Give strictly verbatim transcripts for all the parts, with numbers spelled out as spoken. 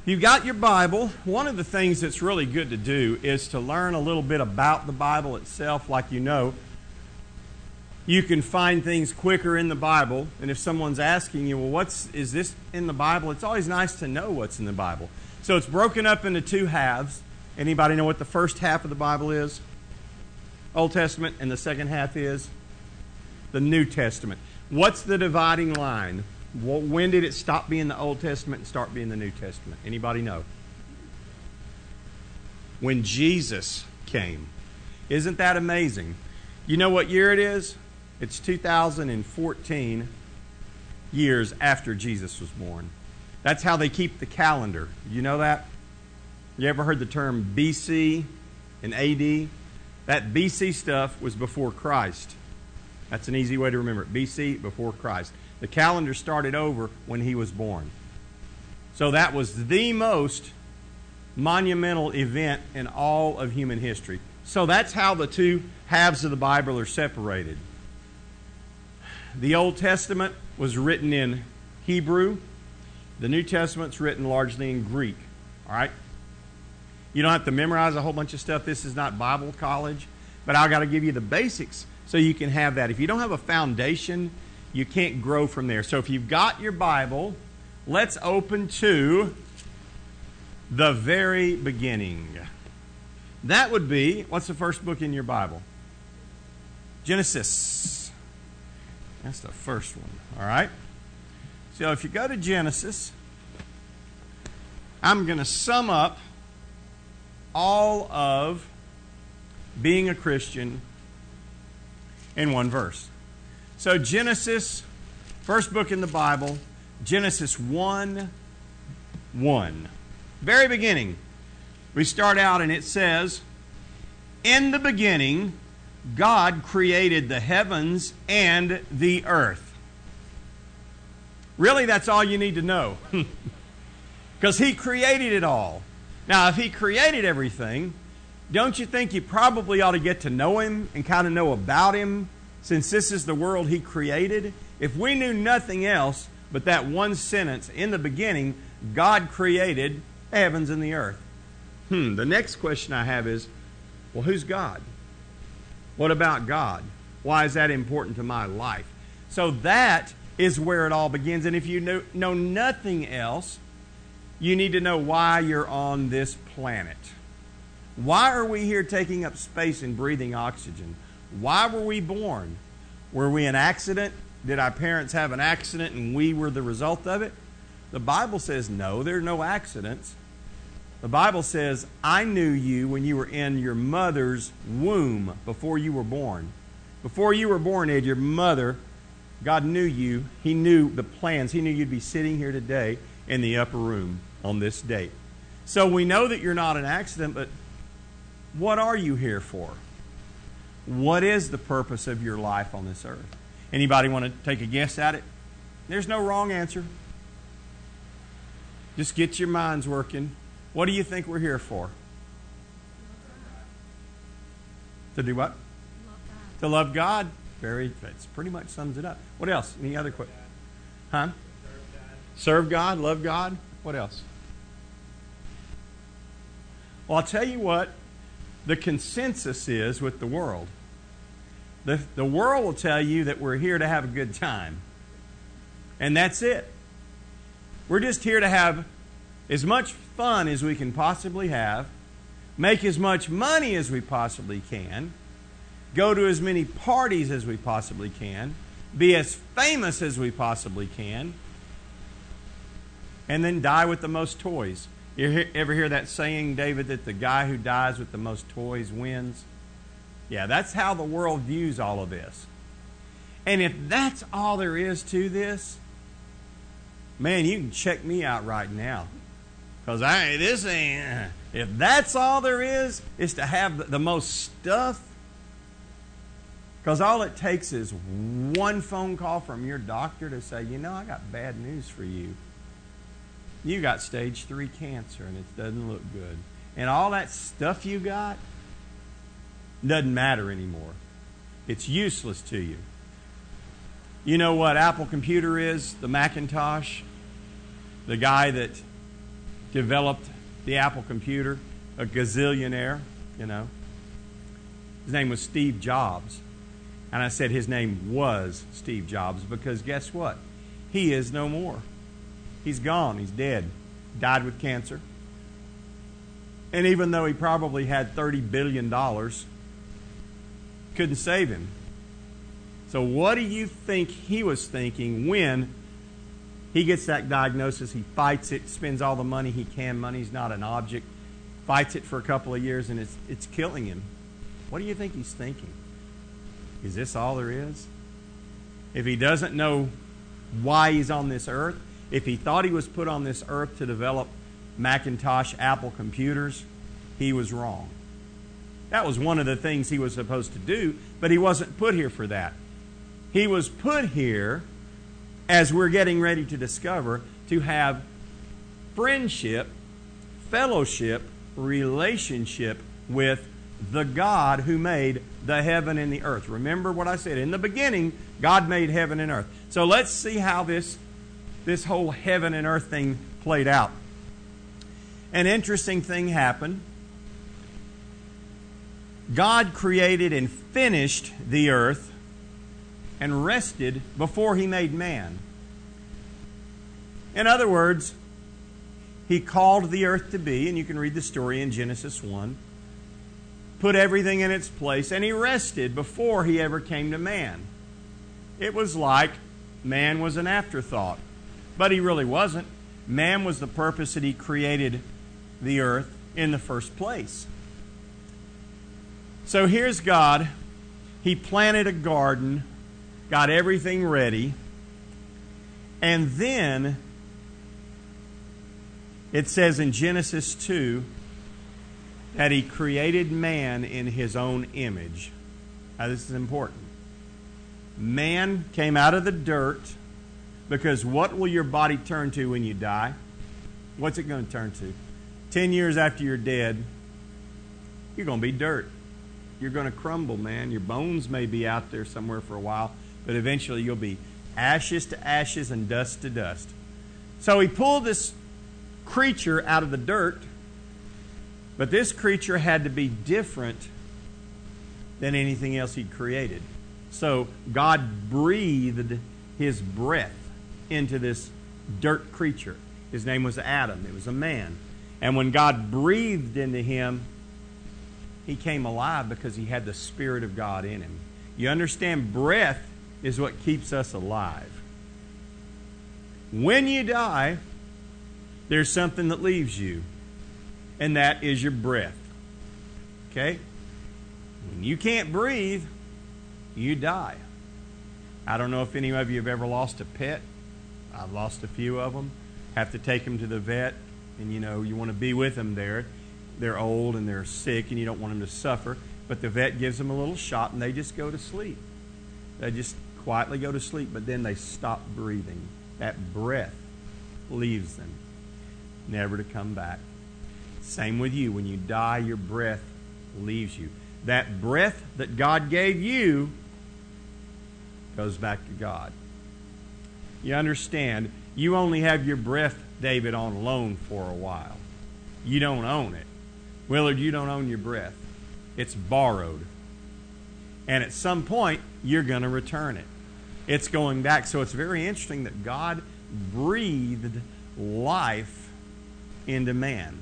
You've got your Bible. One of the things that's really good to do is to learn a little bit about the Bible itself. Like you know, you can find things quicker in the Bible. And if someone's asking you, well, what's is this in the Bible? It's always nice to know what's in the Bible. So it's broken up into two halves. Anybody know what the first half of the Bible is? Old Testament. And the second half is the New Testament. What's the dividing line? When did it stop being the Old Testament and start being the New Testament? Anybody know? When Jesus came. Isn't that amazing? You know what year it is? It's two thousand fourteen years after Jesus was born. That's how they keep the calendar. You know that? You ever heard the term B C and A D? That B C stuff was before Christ. That's an easy way to remember it. B C, before Christ. The calendar started over when he was born. So that was the most monumental event in all of human history. So that's how the two halves of the Bible are separated. The Old Testament was written in Hebrew. The New Testament's written largely in Greek. All right? You don't have to memorize a whole bunch of stuff. This is not Bible college. But I've got to give you the basics so you can have that. If you don't have a foundation, you can't grow from there. So if you've got your Bible, let's open to the very beginning. That would be, what's the first book in your Bible? Genesis. That's the first one. All right? So if you go to Genesis, I'm going to sum up all of being a Christian in one verse. So Genesis, first book in the Bible, Genesis one one. Very beginning. We start out and it says, in the beginning, God created the heavens and the earth. Really, that's all you need to know. Because He created it all. Now, if He created everything, don't you think you probably ought to get to know Him and kind of know about Him, since this is the world He created? If we knew nothing else but that one sentence, in the beginning, God created the heavens and the earth. Hmm, the next question I have is, well, who's God? What about God? Why is that important to my life? So that is where it all begins. And if you know, know nothing else, you need to know why you're on this planet. Why are we here taking up space and breathing oxygen? Why were we born? Were we an accident? Did our parents have an accident and we were the result of it? The Bible says no, there are no accidents. The Bible says, I knew you when you were in your mother's womb, before you were born. Before you were born, Ed, your mother, God knew you. He knew the plans. He knew you'd be sitting here today in the upper room on this date. So we know that you're not an accident, but what are you here for? What is the purpose of your life on this earth? Anybody want to take a guess at it? There's no wrong answer. Just get your minds working. What do you think we're here for? To do what? Love God. To love God. Very, that pretty much sums it up. What else? Any other questions? Huh? Serve God, love God. What else? Well, I'll tell you what the consensus is with the world. The, the world will tell you that we're here to have a good time. And that's it. We're just here to have as much fun as we can possibly have, make as much money as we possibly can, go to as many parties as we possibly can, be as famous as we possibly can, and then die with the most toys. You hear, ever hear that saying, David, that the guy who dies with the most toys wins? Yeah, that's how the world views all of this. And if that's all there is to this, man, you can check me out right now. Because I this ain't, if that's all there is, is to have the, the most stuff. Because all it takes is one phone call from your doctor to say, you know, I got bad news for you. You got stage three cancer and it doesn't look good. And all that stuff you got doesn't matter anymore. It's useless to you. You know what Apple computer is? The Macintosh? The guy that developed the Apple computer, a gazillionaire, you know. His name was Steve Jobs. And I said his name was Steve Jobs because guess what? He is no more. He's gone. He's dead. Died with cancer. And even though he probably had thirty billion dollars, couldn't save him. So what do you think he was thinking when he gets that diagnosis? He fights it, spends all the money he can. Money's not an object. Fights it for a couple of years, and it's, it's killing him. What do you think he's thinking? Is this all there is? If he doesn't know why he's on this earth, if he thought he was put on this earth to develop Macintosh, Apple computers, he was wrong. That was one of the things he was supposed to do, but he wasn't put here for that. He was put here, as we're getting ready to discover, to have friendship, fellowship, relationship with the God who made the heaven and the earth. Remember what I said. In the beginning, God made heaven and earth. So let's see how this, this whole heaven and earth thing played out. An interesting thing happened. God created and finished the earth and rested before He made man. In other words, He called the earth to be, and you can read the story in Genesis one, put everything in its place, and He rested before He ever came to man. It was like man was an afterthought, but He really wasn't. Man was the purpose that He created the earth in the first place. So here's God. He planted a garden, got everything ready, and then it says in Genesis two that He created man in His own image. Now this is important. Man came out of the dirt because what will your body turn to when you die? What's it going to turn to? Ten years after you're dead, you're going to be dirt. You're going to crumble, man. Your bones may be out there somewhere for a while, but eventually you'll be ashes to ashes and dust to dust. So He pulled this creature out of the dirt, but this creature had to be different than anything else He'd created. So God breathed His breath into this dirt creature. His name was Adam. It was a man. And when God breathed into him, he came alive because he had the Spirit of God in him. You understand, breath is what keeps us alive. When you die, there's something that leaves you, and that is your breath. Okay? When you can't breathe, you die. I don't know if any of you have ever lost a pet. I've lost a few of them. Have to take them to the vet, and you know, you want to be with them there. They're old and they're sick, and you don't want them to suffer. But the vet gives them a little shot, and they just go to sleep. They just quietly go to sleep, but then they stop breathing. That breath leaves them, never to come back. Same with you. When you die, your breath leaves you. That breath that God gave you goes back to God. You understand, you only have your breath, David, on loan for a while. You don't own it. Willard, you don't own your breath. It's borrowed. And at some point, you're going to return it. It's going back. So it's very interesting that God breathed life into man.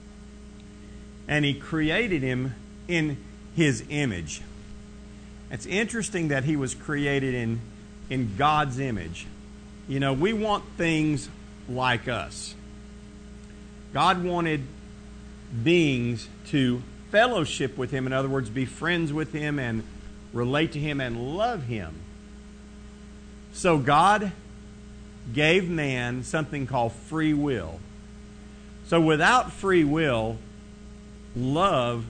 And He created him in His image. It's interesting that he was created in, in God's image. You know, we want things like us. God wanted beings to fellowship with Him. In other words, be friends with Him and relate to Him and love Him. So God gave man something called free will. So without free will, love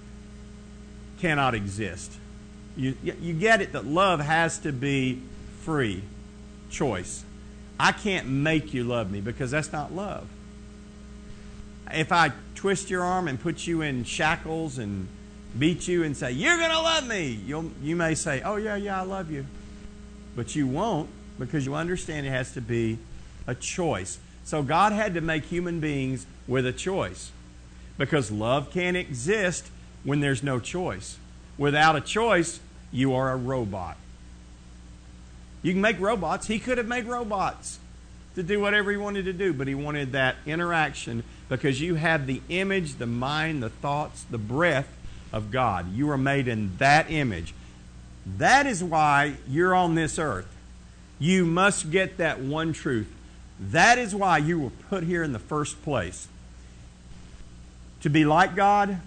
cannot exist. You, you get it that love has to be free choice. I can't make you love me because that's not love. If I twist your arm and put you in shackles and beat you and say, you're going to love me, you'll, you may say, oh yeah, yeah, I love you. But you won't, because you understand it has to be a choice. So God had to make human beings with a choice. Because love can't exist when there's no choice. Without a choice, you are a robot. You can make robots. He could have made robots to do whatever he wanted to do, but he wanted that interaction because you have the image, the mind, the thoughts, the breath of God. You are made in that image. That is why you're on this earth. You must get that one truth. That is why you were put here in the first place. To be like God,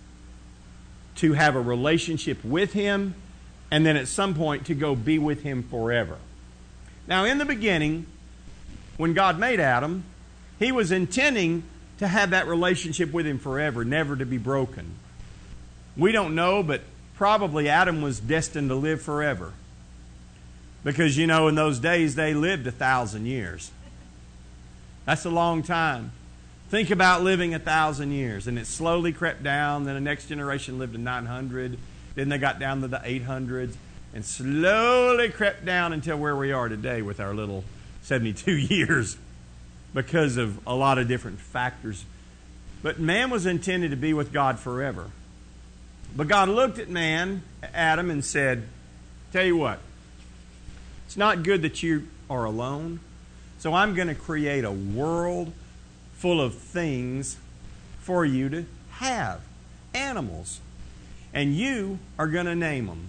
to have a relationship with Him, and then at some point to go be with Him forever. Now, in the beginning, when God made Adam, He was intending to have that relationship with Him forever, never to be broken. We don't know, but probably Adam was destined to live forever. Because, you know, in those days, they lived a thousand years. That's a long time. Think about living a thousand years. And it slowly crept down. Then the next generation lived to nine hundred. Then they got down to the eight hundreds. And slowly crept down until where we are today with our little seventy-two years. Because of a lot of different factors. But man was intended to be with God forever. But God looked at man, Adam, and said, tell you what, it's not good that you are alone. So I'm going to create a world full of things for you to have. Animals. And you are going to name them.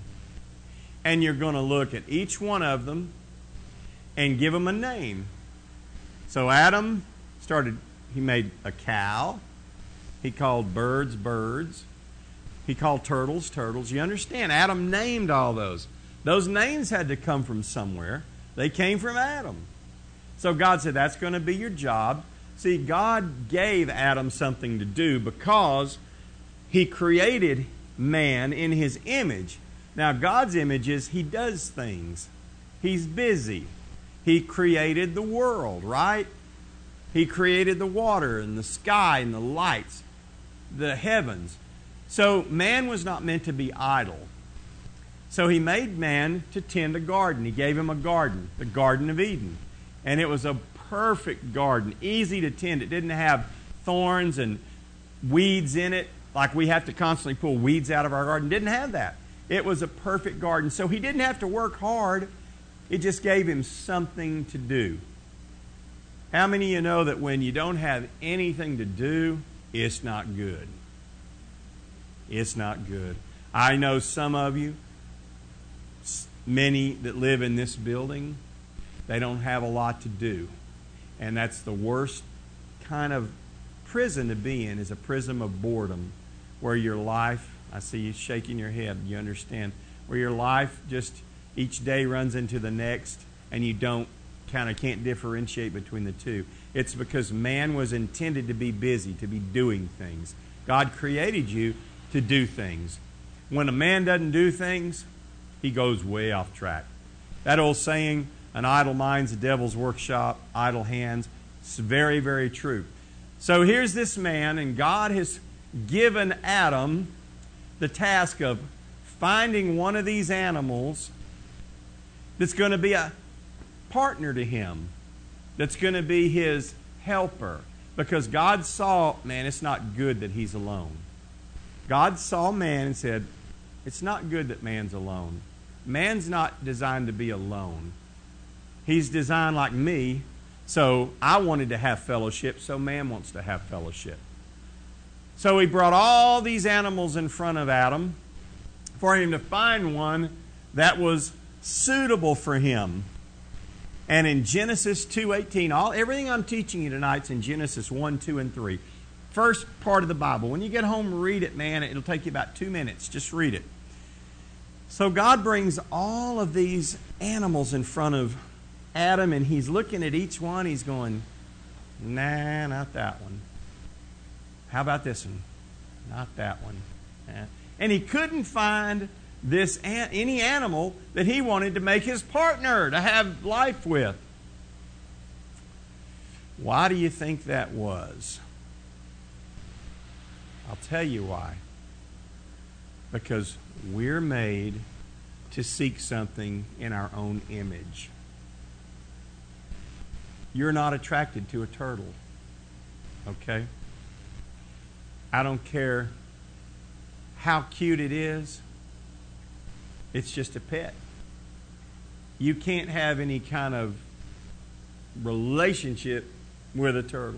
And you're going to look at each one of them and give them a name. So Adam started, he made a cow. He called birds, birds. He called turtles, turtles. You understand? Adam named all those. Those names had to come from somewhere. They came from Adam. So God said, that's going to be your job. See, God gave Adam something to do because He created man in His image. Now, God's image is He does things. He's busy. He created the world, right? He created the water and the sky and the lights, the heavens. So man was not meant to be idle. So He made man to tend a garden. He gave him a garden, the Garden of Eden. And it was a perfect garden, easy to tend. It didn't have thorns and weeds in it like we have to constantly pull weeds out of our garden. It didn't have that. It was a perfect garden. So he didn't have to work hard. It just gave him something to do. How many of you know that when you don't have anything to do, it's not good? It's not good. I know some of you, many that live in this building, they don't have a lot to do. And that's the worst kind of prison to be in, is a prison of boredom, where your life, I see you shaking your head, you understand, where your life just each day runs into the next and you don't kind of can't differentiate between the two. It's because man was intended to be busy, to be doing things. God created you to do things. When a man doesn't do things, he goes way off track. That old saying, an idle mind's the devil's workshop, idle hands, it's very, very true. So here's this man, and God has given Adam the task of finding one of these animals that's going to be a partner to him, that's going to be his helper. Because God saw, man, it's not good that he's alone. God saw man and said, it's not good that man's alone. Man's not designed to be alone. He's designed like me, so I wanted to have fellowship, so man wants to have fellowship. So he brought all these animals in front of Adam for him to find one that was suitable for him. And in Genesis two eighteen, all everything I'm teaching you tonight is in Genesis one, two, and three. First part of the Bible. When you get home, read it, man. It'll take you about two minutes. Just read it. So God brings all of these animals in front of Adam, and he's looking at each one. He's going, nah, not that one. How about this one? Not that one. Nah. And he couldn't find this any animal that he wanted to make his partner, to have life with. Why do you think that was? I'll tell you why. Because we're made to seek something in our own image. You're not attracted to a turtle. Okay? I don't care how cute it is. It's just a pet. You can't have any kind of relationship with a turtle.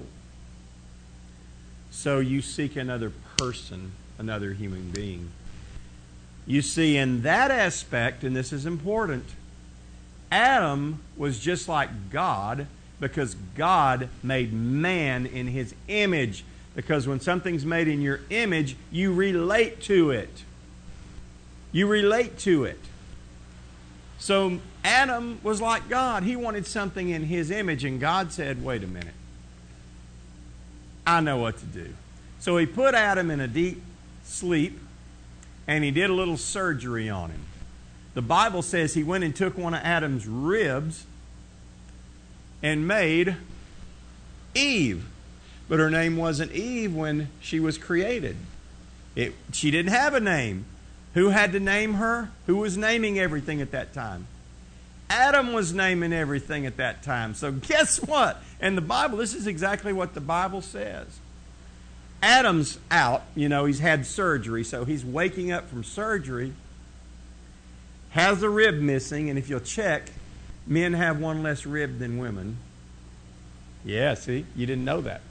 So you seek another person, another human being. You see, in that aspect, and this is important, Adam was just like God because God made man in His image. Because when something's made in your image, you relate to it. You relate to it. So Adam was like God. He wanted something in His image, and God said, wait a minute. I know what to do. So He put Adam in a deep sleep, and He did a little surgery on him. The Bible says He went and took one of Adam's ribs and made Eve. But her name wasn't Eve when she was created. It, she didn't have a name. Who had to name her? Who was naming everything at that time? Adam was naming everything at that time. So guess what? And the Bible, this is exactly what the Bible says. Adam's out. You know, he's had surgery. So he's waking up from surgery. Has a rib missing. And if you'll check, men have one less rib than women. Yeah, see? You didn't know that.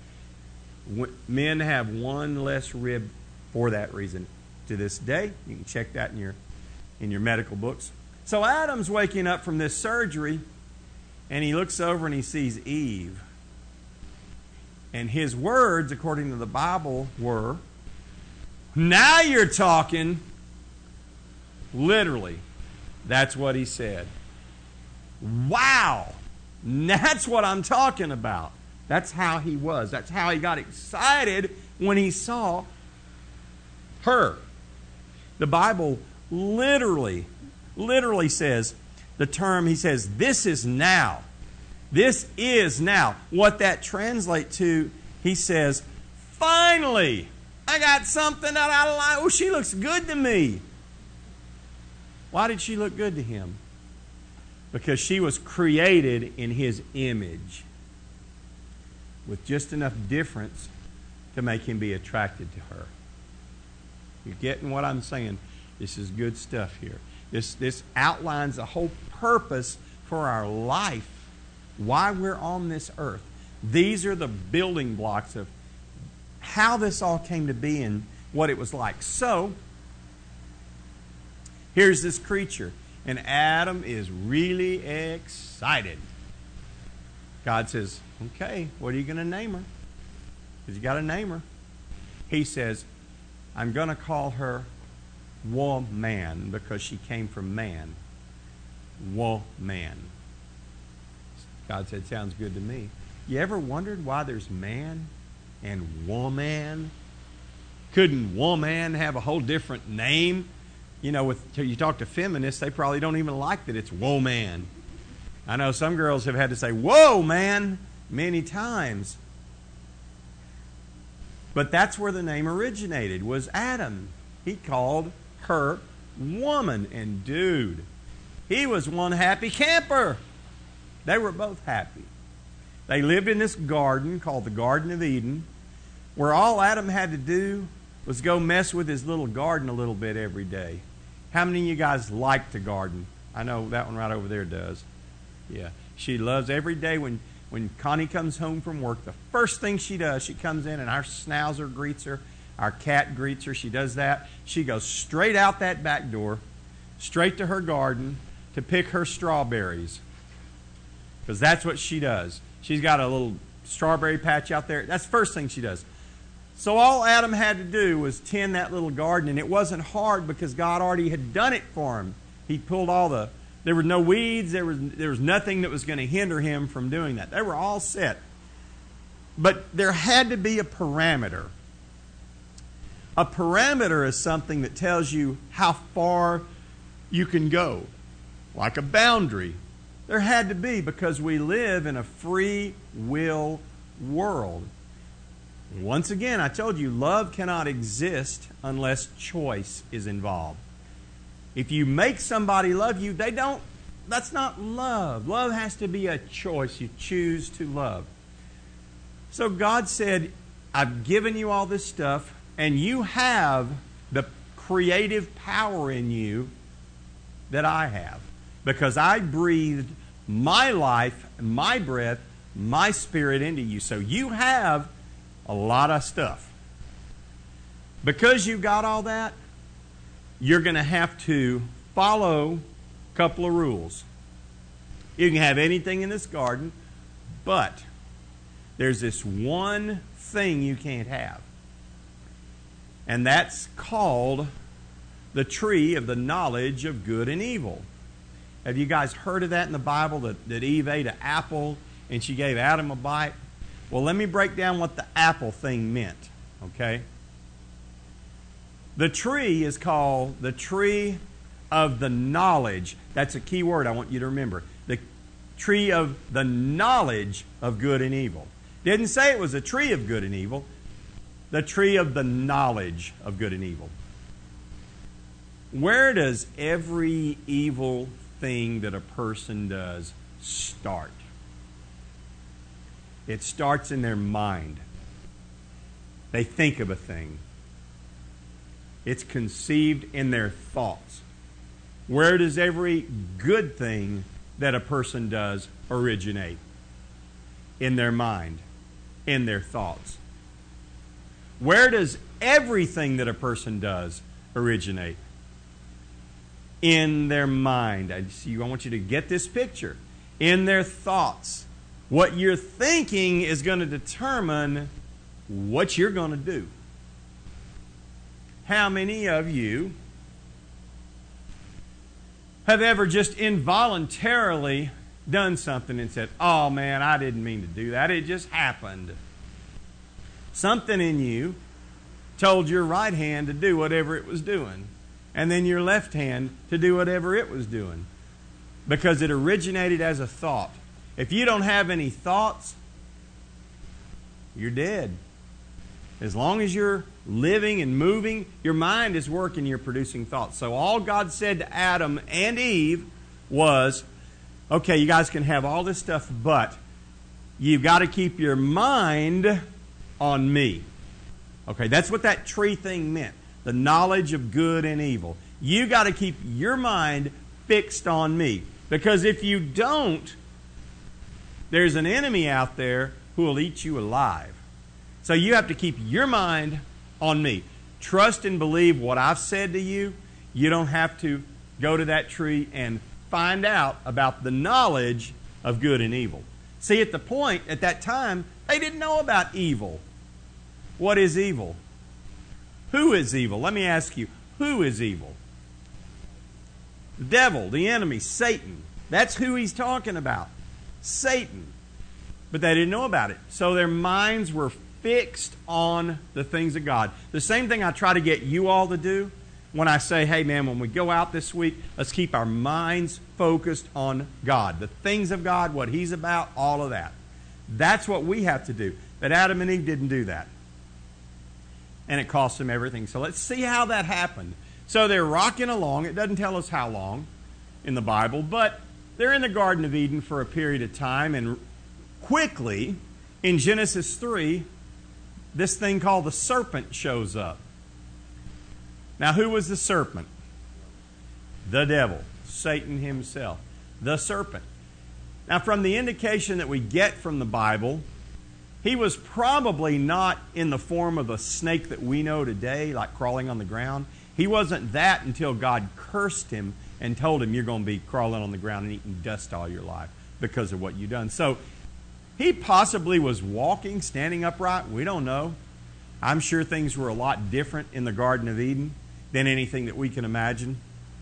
Men have one less rib for that reason. To this day, you can check that in your in your medical books. So Adam's waking up from this surgery, and he looks over and he sees Eve. And his words, according to the Bible, were, "Now you're talking." Literally, that's what he said. Wow, that's what I'm talking about. That's how he was. That's how he got excited when he saw her. The Bible literally, literally says the term, he says, this is now. This is now. What that translates to, he says, finally, I got something that I like. Oh, she looks good to me. Why did she look good to him? Because she was created in His image, with just enough difference to make him be attracted to her. You're getting what I'm saying? This is good stuff here. This, this outlines the whole purpose for our life, why we're on this earth. These are the building blocks of how this all came to be and what it was like. So, here's this creature, and Adam is really excited. God says, okay, what are you going to name her? Because you got to name her. He says, I'm going to call her woman because she came from man. Woman. God said, sounds good to me. You ever wondered why there's man and woman? Couldn't woman have a whole different name? You know, with you talk to feminists, they probably don't even like that it's woman. I know some girls have had to say, whoa, man, many times. But that's where the name originated, was Adam. He called her woman. And dude, he was one happy camper. They were both happy. They lived in this garden called the Garden of Eden, where all Adam had to do was go mess with his little garden a little bit every day. How many of you guys like to garden? I know that one right over there does. Yeah, she loves every day when, when Connie comes home from work, the first thing she does, she comes in and our schnauzer greets her, our cat greets her, she does that. She goes straight out that back door, straight to her garden to pick her strawberries. Because that's what she does. She's got a little strawberry patch out there. That's the first thing she does. So all Adam had to do was tend that little garden, and it wasn't hard because God already had done it for him. He pulled all the... There were no weeds. There was, there was nothing that was going to hinder him from doing that. They were all set. But there had to be a parameter. A parameter is something that tells you how far you can go, like a boundary. There had to be, because we live in a free will world. Once again, I told you, love cannot exist unless choice is involved. If you make somebody love you, they don't, that's not love. Love has to be a choice. You choose to love. So God said, I've given you all this stuff. And you have the creative power in you that I have. Because I breathed my life, my breath, my spirit into you. So you have a lot of stuff. Because you got all that, you're going to have to follow a couple of rules. You can have anything in this garden, but there's this one thing you can't have. And that's called the tree of the knowledge of good and evil. Have you guys heard of that in the Bible, that, that Eve ate an apple and she gave Adam a bite? Well, let me break down what the apple thing meant, okay? The tree is called the tree of the knowledge. That's a key word I want you to remember. The tree of the knowledge of good and evil. Didn't say it was a tree of good and evil. The tree of the knowledge of good and evil. Where does every evil thing that a person does start? It starts in their mind. They think of a thing. It's conceived in their thoughts. Where does every good thing that a person does originate? In their mind, in their thoughts. Where does everything that a person does originate? In their mind. I, see, I want you to get this picture. In their thoughts. What you're thinking is going to determine what you're going to do. How many of you have ever just involuntarily done something and said, oh man, I didn't mean to do that. It just happened. Something in you told your right hand to do whatever it was doing, and then your left hand to do whatever it was doing, because it originated as a thought. If you don't have any thoughts, you're dead. As long as you're living and moving, your mind is working, you're producing thoughts. So all God said to Adam and Eve was, okay, you guys can have all this stuff, but you've got to keep your mind on me. Okay, that's what that tree thing meant. The knowledge of good and evil. You got to keep your mind fixed on me. Because if you don't, there's an enemy out there who will eat you alive. So you have to keep your mind on me. Trust and believe what I've said to you. You don't have to go to that tree and find out about the knowledge of good and evil. See, at the point, at that time, they didn't know about evil. What is evil? Who is evil? Let me ask you, who is evil? The devil, the enemy, Satan. That's who he's talking about. Satan. But they didn't know about it. So their minds were fixed on the things of God. The same thing I try to get you all to do when I say, hey man, when we go out this week, let's keep our minds focused on God. The things of God, what He's about, all of that. That's what we have to do. But Adam and Eve didn't do that. And it cost them everything. So let's see how that happened. So they're rocking along. It doesn't tell us how long in the Bible, but they're in the Garden of Eden for a period of time, and quickly, in Genesis three, this thing called the serpent shows up. Now, who was the serpent? The devil, Satan himself, the serpent. Now, from the indication that we get from the Bible, he was probably not in the form of a snake that we know today, like crawling on the ground. He wasn't that until God cursed him and told him, you're going to be crawling on the ground and eating dust all your life because of what you've done. So, he possibly was walking, standing upright. We don't know. I'm sure things were a lot different in the Garden of Eden than anything that we can imagine.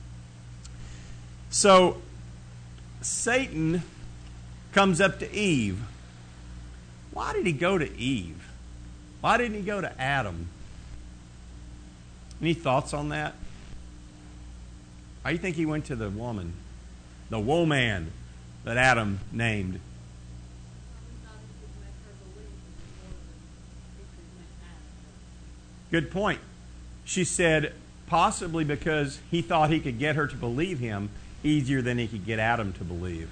So, Satan comes up to Eve. Why did he go to Eve? Why didn't he go to Adam? Any thoughts on that? Why do you think he went to the woman? The woman that Adam named. Good point. She said possibly because he thought he could get her to believe him easier than he could get Adam to believe.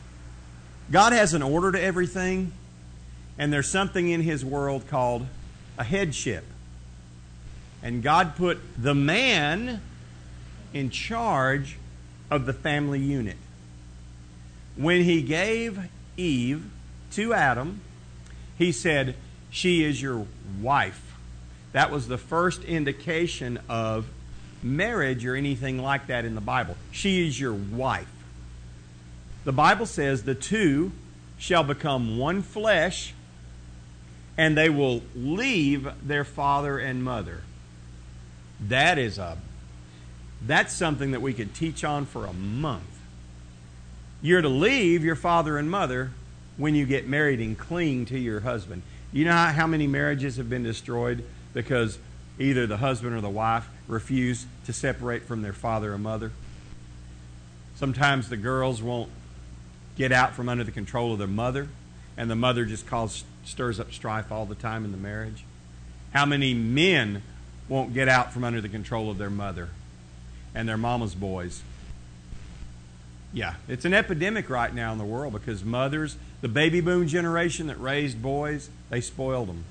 God has an order to everything, and there's something in His world called a headship. And God put the man in charge of the family unit. When He gave Eve to Adam, He said, "She is your wife." That was the first indication of marriage or anything like that in the Bible. She is your wife. The Bible says the two shall become one flesh, and they will leave their father and mother. That is a that's something that we could teach on for a month. You're to leave your father and mother when you get married and cling to your husband. You know how, how many marriages have been destroyed because either the husband or the wife refuse to separate from their father or mother? Sometimes the girls won't get out from under the control of their mother, and the mother just causes, stirs up strife all the time in the marriage. How many men won't get out from under the control of their mother and their mama's boys? Yeah, it's an epidemic right now in the world because mothers, the baby boom generation that raised boys, they spoiled them.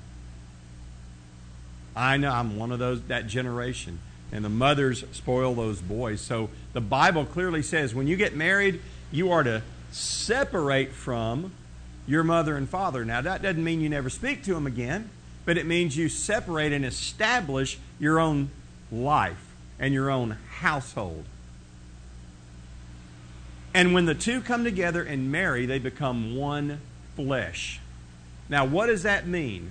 I know, I'm one of those, that generation. And the mothers spoil those boys. So the Bible clearly says when you get married, you are to separate from your mother and father. Now, that doesn't mean you never speak to them again, but it means you separate and establish your own life and your own household. And when the two come together and marry, they become one flesh. Now, what does that mean?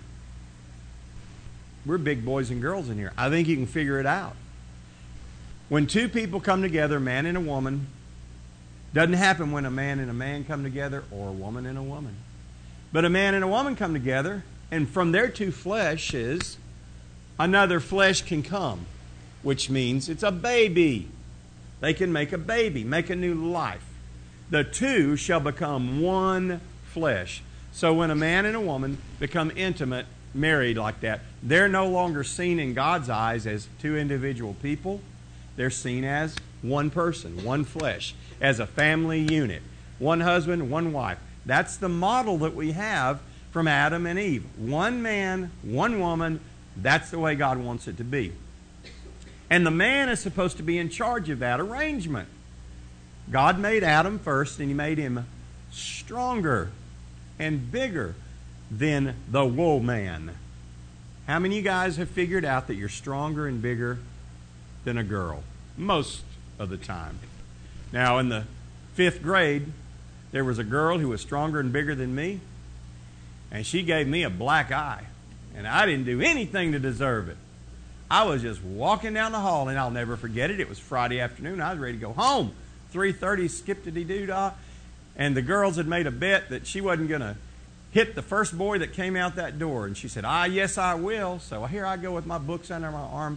We're big boys and girls in here. I think you can figure it out. When two people come together, a man and a woman, doesn't happen when a man and a man come together or a woman and a woman. But a man and a woman come together, and from their two fleshes, another flesh can come, which means it's a baby. They can make a baby, make a new life. The two shall become one flesh. So when a man and a woman become intimate, married like that, they're no longer seen in God's eyes as two individual people. They're seen as one person, one flesh, as a family unit. One husband, one wife. That's the model that we have from Adam and Eve. One man, one woman. That's the way God wants it to be. And the man is supposed to be in charge of that arrangement. God made Adam first, and He made him stronger and bigger than the woman. How many of you guys have figured out that you're stronger and bigger than a girl? Most of the time. Now, in the fifth grade, there was a girl who was stronger and bigger than me, and she gave me a black eye, and I didn't do anything to deserve it. I was just walking down the hall, and I'll never forget it. It was Friday afternoon. I was ready to go home. three thirty, skip-a-dee-doo-dah, and the girls had made a bet that she wasn't going to hit the first boy that came out that door. And she said, ah, yes, I will. So here I go with my books under my arm.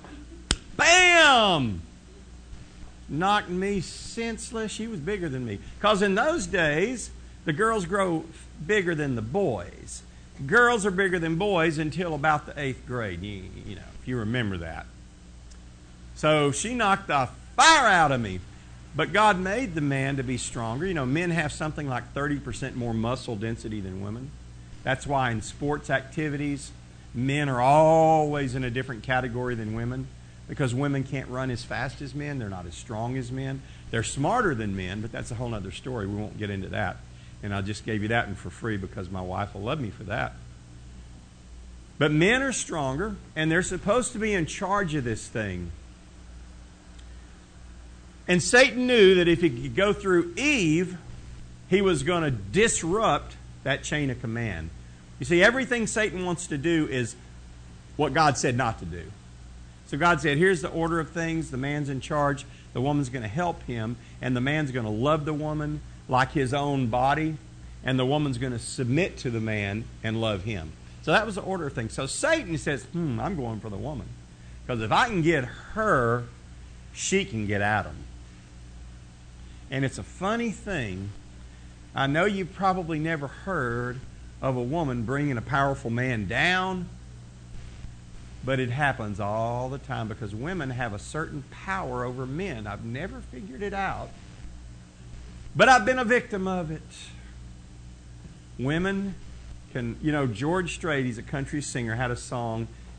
Bam! Knocked me senseless. She was bigger than me. Because in those days, the girls grow bigger than the boys. Girls are bigger than boys until about the eighth grade, you, you know, if you remember that. So she knocked the fire out of me. But God made the man to be stronger. You know, men have something like thirty percent more muscle density than women. That's why in sports activities, men are always in a different category than women. Because women can't run as fast as men. They're not as strong as men. They're smarter than men, but that's a whole other story. We won't get into that. And I just gave you that one for free because my wife will love me for that. But men are stronger, and they're supposed to be in charge of this thing. And Satan knew that if he could go through Eve, he was going to disrupt that chain of command. You see, everything Satan wants to do is what God said not to do. So God said, here's the order of things. The man's in charge. The woman's going to help him. And the man's going to love the woman like his own body. And the woman's going to submit to the man and love him. So that was the order of things. So Satan says, hmm, I'm going for the woman. Because if I can get her, she can get Adam. And it's a funny thing. I know you've probably never heard of a woman bringing a powerful man down. But it happens all the time because women have a certain power over men. I've never figured it out. But I've been a victim of it. Women can, you know, George Strait, he's a country singer, had a song,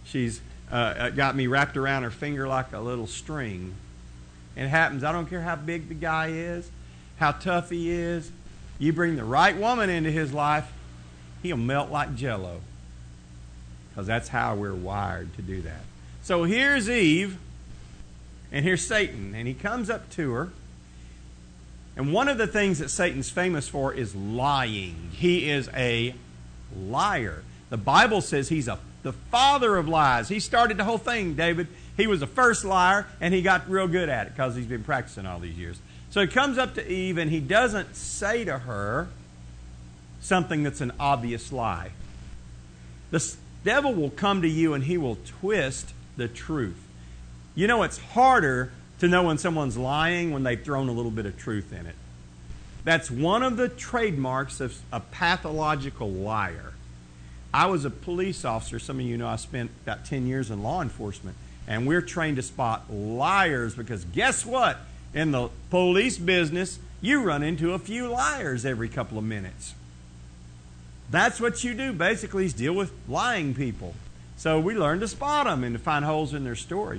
She's uh, got me wrapped around her finger like a little string. And it happens. I don't care how big the guy is, how tough he is. You bring the right woman into his life, he'll melt like Jell-O. Because that's how we're wired to do that. So here's Eve, and here's Satan. And he comes up to her. And one of the things that Satan's famous for is lying. He is a liar. The Bible says he's a, the father of lies. He started the whole thing, David. He was the first liar, and he got real good at it because he's been practicing all these years. So he comes up to Eve, and he doesn't say to her something that's an obvious lie. The devil will come to you, and he will twist the truth. You know, it's harder to know when someone's lying when they've thrown a little bit of truth in it. That's one of the trademarks of a pathological liar. I was a police officer. Some of you know I spent about ten years in law enforcement. And we're trained to spot liars because guess what? In the police business, you run into a few liars every couple of minutes. That's what you do, basically, is deal with lying people. So we learn to spot them and to find holes in their story.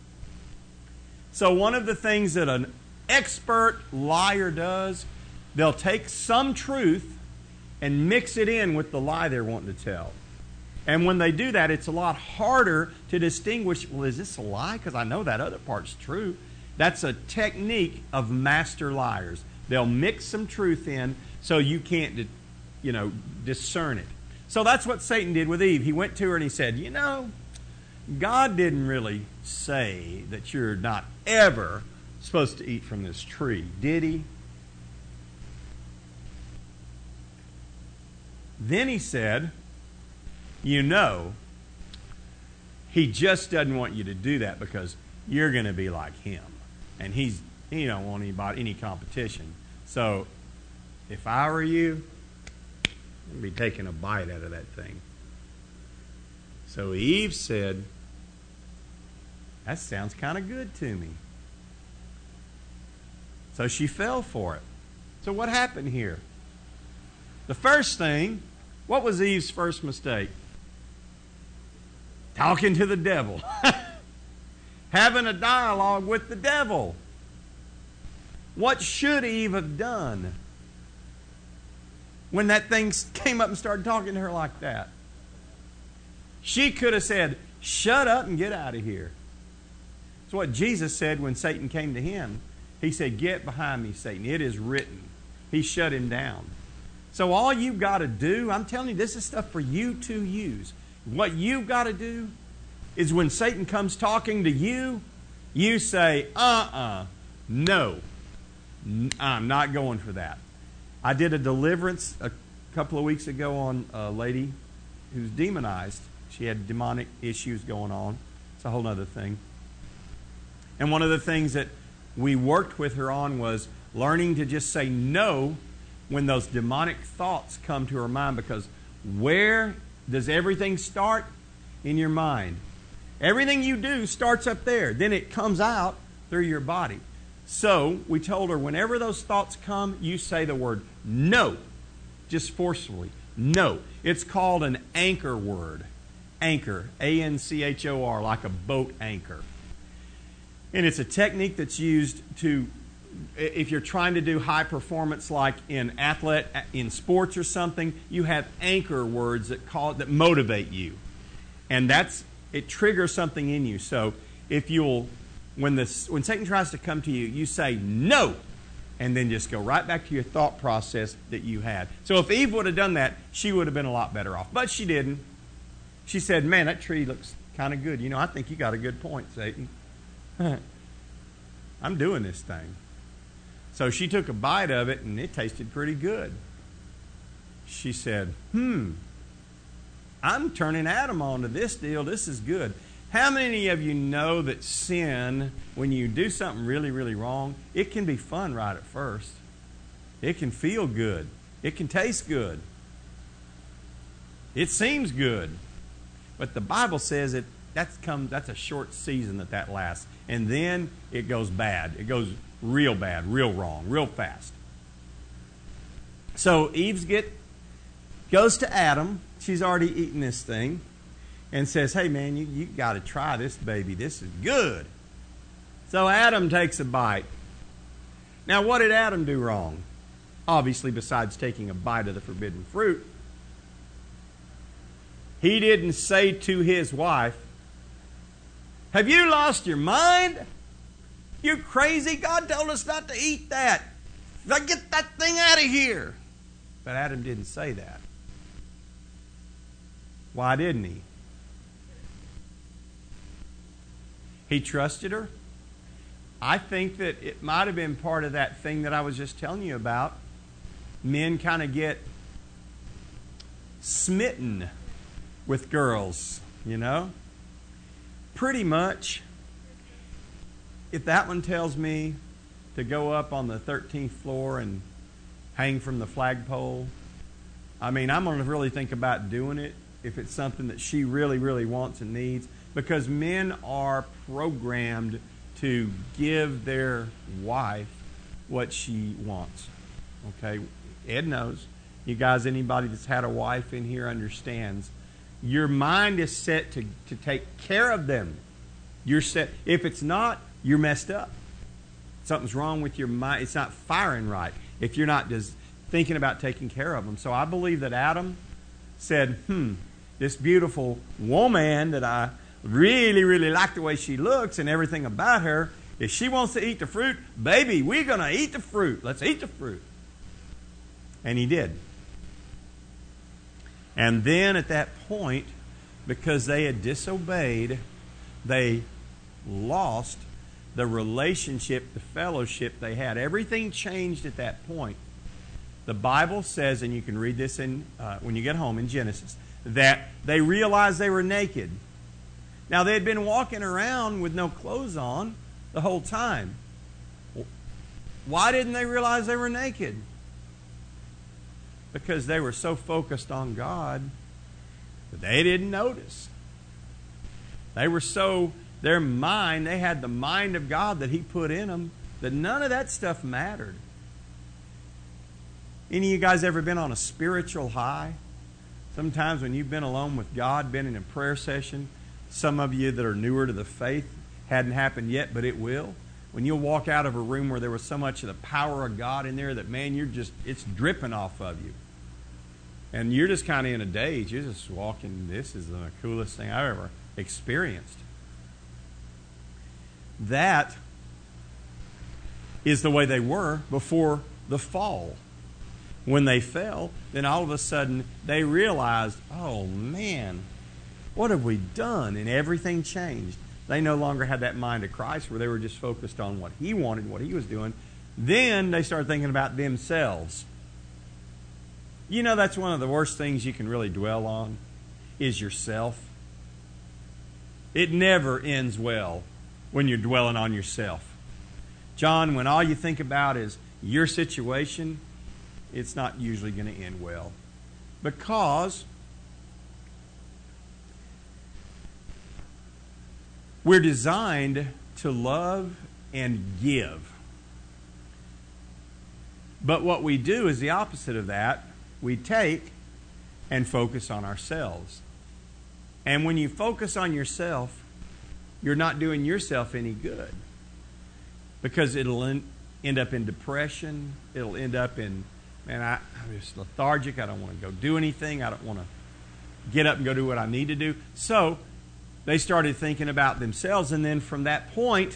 So one of the things that an expert liar does, they'll take some truth and mix it in with the lie they're wanting to tell. And when they do that, it's a lot harder to distinguish, well, is this a lie? Because I know that other part's true. That's a technique of master liars. They'll mix some truth in so you can't, you know, discern it. So that's what Satan did with Eve. He went to her and he said, you know, God didn't really say that you're not ever supposed to eat from this tree, did he? Then he said, you know, he just doesn't want you to do that because you're going to be like him. And he's he don't want anybody, any competition. So if I were you, I'd be taking a bite out of that thing. So Eve said, that sounds kind of good to me. So she fell for it. So what happened here? The first thing, what was Eve's first mistake? Talking to the devil. Having a dialogue with the devil. What should Eve have done when that thing came up and started talking to her like that? She could have said, shut up and get out of here. It's what Jesus said when Satan came to him. He said, get behind me, Satan. It is written. He shut him down. So all you've got to do, I'm telling you, this is stuff for you to use. What you've got to do is when Satan comes talking to you, you say, uh-uh, no, I'm not going for that. I did a deliverance a couple of weeks ago on a lady who's demonized. She had demonic issues going on. It's a whole other thing. And one of the things that we worked with her on was learning to just say no when those demonic thoughts come to her mind, because where does everything start? In your mind. Everything you do starts up there. Then it comes out through your body. So we told her whenever those thoughts come, you say the word no. Just forcefully. No. It's called an anchor word. Anchor. A N C H O R, like a boat anchor. And it's a technique that's used to, if you're trying to do high performance like in athlete, in sports or something, you have anchor words that call that motivate you. And that's, it triggers something in you. So if you'll, when this, when Satan tries to come to you, you say no, and then just go right back to your thought process that you had. So if Eve would have done that, she would have been a lot better off. But she didn't. She said, man, that tree looks kind of good. You know, I think you got a good point, Satan. I'm doing this thing. So she took a bite of it, and it tasted pretty good. She said, hmm, I'm turning Adam on to this deal. This is good. How many of you know that sin, when you do something really, really wrong, it can be fun right at first. It can feel good. It can taste good. It seems good. But the Bible says it that's come that's a short season that that lasts. And then it goes bad. It goes real bad, real wrong, real fast. So Eve's get goes to Adam. She's already eaten this thing. and says, hey, man, you, you got to try this, baby. This is good. So Adam takes a bite. Now, what did Adam do wrong? Obviously, besides taking a bite of the forbidden fruit, he didn't say to his wife, have you lost your mind? You crazy? God told us not to eat that. Now get that thing out of here. But Adam didn't say that. Why didn't he? He trusted her. I think that it might have been part of that thing that I was just telling you about. Men kind of get smitten with girls, you know? Pretty much, if that one tells me to go up on the thirteenth floor and hang from the flagpole, I mean, I'm going to really think about doing it if it's something that she really, really wants and needs, because men are programmed to give their wife what she wants. Okay? Ed knows. You guys, anybody that's had a wife in here understands. Your mind is set to, to take care of them. You're set. If it's not, you're messed up. Something's wrong with your mind. It's not firing right if you're not just thinking about taking care of them. So I believe that Adam said, hmm, this beautiful woman that I really, really like the way she looks and everything about her, if she wants to eat the fruit, baby, we're going to eat the fruit. Let's eat the fruit. And he did. And then at that point, because they had disobeyed, they lost the relationship, the fellowship they had. Everything changed at that point. The Bible says, and you can read this in uh, when you get home in Genesis, that they realized they were naked. Now, they had been walking around with no clothes on the whole time. Why didn't they realize they were naked? Because they were so focused on God that they didn't notice. They were so, their mind, they had the mind of God that He put in them, that none of that stuff mattered. Any of you guys ever been on a spiritual high? Sometimes when you've been alone with God, been in a prayer session, some of you that are newer to the faith, hadn't happened yet, but it will. When you'll walk out of a room where there was so much of the power of God in there that, man, you're just, it's dripping off of you. And you're just kind of in a daze. You're just walking, this is the coolest thing I've ever experienced. That is the way they were before the fall. When they fell, then all of a sudden they realized, oh man, what have we done? And everything changed. They no longer had that mind of Christ where they were just focused on what He wanted, what He was doing. Then they started thinking about themselves. You know, that's one of the worst things you can really dwell on, is yourself. It never ends well when you're dwelling on yourself. John, when all you think about is your situation, it's not usually going to end well. Because we're designed to love and give. But what we do is the opposite of that. We take and focus on ourselves. And when you focus on yourself, you're not doing yourself any good. Because it'll end up in depression. It'll end up in, man, I, I'm just lethargic. I don't want to go do anything. I don't want to get up and go do what I need to do. So they started thinking about themselves, and then from that point,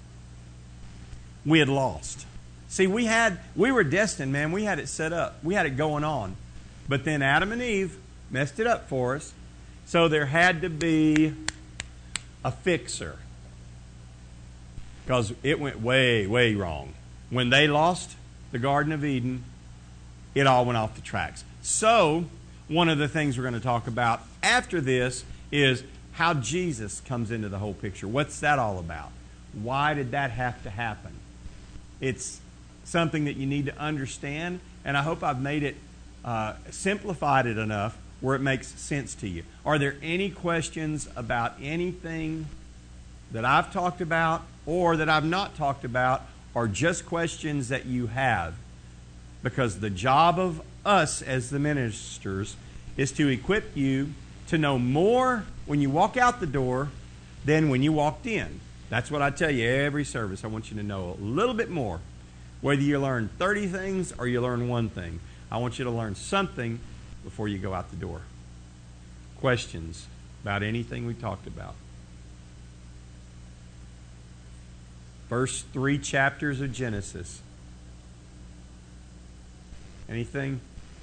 we had lost. See, we had we were destined, man. We had it set up. We had it going on. But then Adam and Eve messed it up for us. So there had to be a fixer. Because it went way, way wrong. When they lost the Garden of Eden, it all went off the tracks. So, one of the things we're going to talk about after this is how Jesus comes into the whole picture. What's that all about? Why did that have to happen? It's something that you need to understand, and I hope I've made it, uh, simplified it enough where it makes sense to you. Are there any questions about anything that I've talked about or that I've not talked about, or just questions that you have? Because the job of us as the ministers is to equip you to know more when you walk out the door than when you walked in. That's what I tell you every service. I want you to know a little bit more. Whether you learn thirty things or you learn one thing, I want you to learn something before you go out the door. Questions about anything we talked about? First three chapters of Genesis. Anything?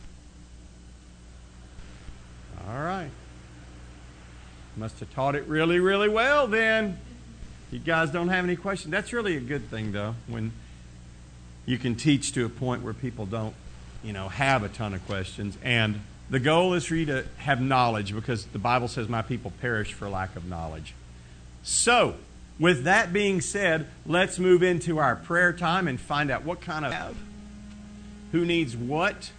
All right. Must have taught it really, really well then. You guys don't have any questions. That's really a good thing, though, when you can teach to a point where people don't, you know, have a ton of questions. And the goal is for you to have knowledge, because the Bible says my people perish for lack of knowledge. So, with that being said, let's move into our prayer time and find out what kind of, who needs what